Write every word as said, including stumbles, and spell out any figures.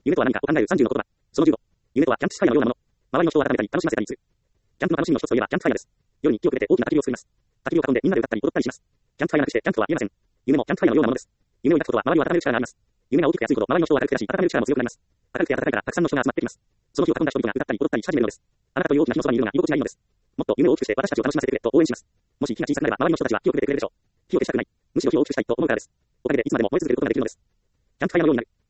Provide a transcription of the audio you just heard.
夢とは何かを考えるさんじゅうの言葉。そのじゅうご。夢とはキャンプスファイアのようなもの。周りの人を温めたり、楽しませたりする。キャンプの楽しみの一つといえばキャンプファイアです。夜に木をくべて大きな焚き火を作ります。焚き火を囲んでみんなで歌ったり踊ったりします。キャンプファイアなくしてキャンプとは言えません。夢もキャンプファイアのようなものです。夢を抱くことは周りを温める力があります。夢が大きくて熱いほど周りの人を明るく照らし、温める力も強くなります。明るくて暖かいからたくさんの人が集まってきます。その日を囲んだ人々が歌ったり踊ったりし始めるのです。あなたという大きな火のそばにいるのが居心地がいいのです。もっと夢を大きくして私たちを楽しませてくれと応援します。もし火が小さくなれば周りの人たちは火をくべてくれるでしょう。火を消したくない。むしろ火を大きくしたいと思うからです。おかげでいつまでも燃え続けることができるのです。キャンプファイアのようになる。